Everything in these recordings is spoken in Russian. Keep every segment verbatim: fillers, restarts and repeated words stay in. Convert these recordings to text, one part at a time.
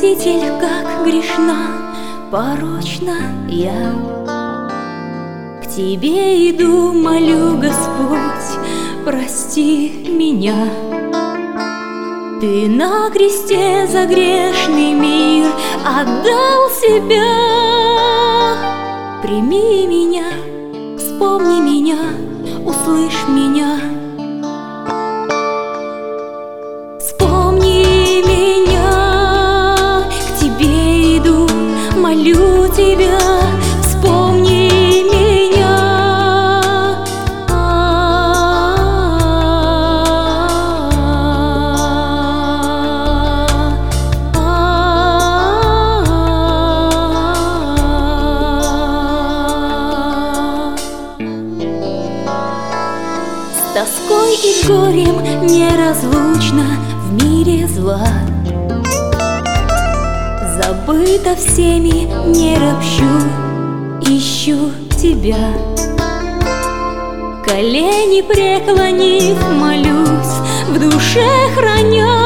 Спаситель, как грешна, порочна я. К Тебе иду, молю, Господь, прости меня. Ты на кресте за грешный мир отдал себя. Прими меня, вспомни меня, услышь меня. Вспомни меня, к Тебе иду, молю Тебя. Вспомни меня. С тоской и горем неразлучно в мире зла. Забыта всеми, не ропщу, ищу Тебя. Колени преклонив, молюсь, в душе храня.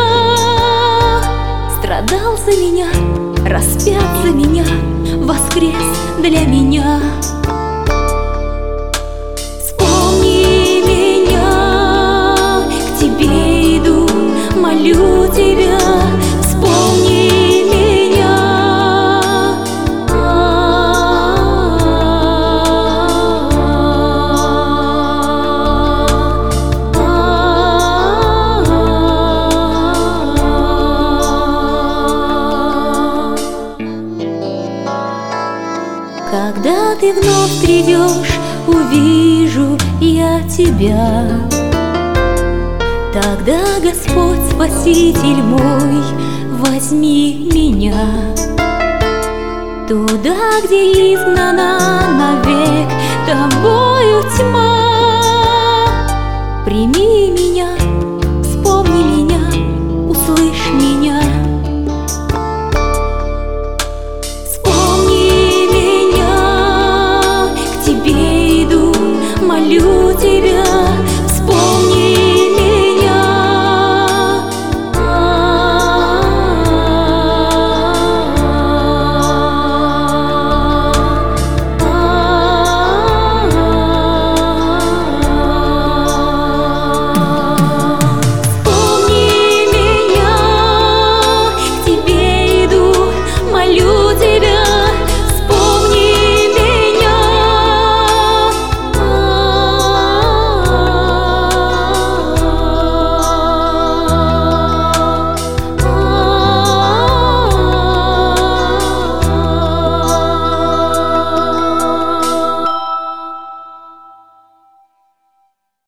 Страдал за меня, распят за меня, воскрес для меня. Вспомни меня, к Тебе иду, молю Тебя. Вспомни меня. Когда Ты вновь придешь, увижу я Тебя. Тогда, Господь, Спаситель мой, возьми меня туда, где изгнана навек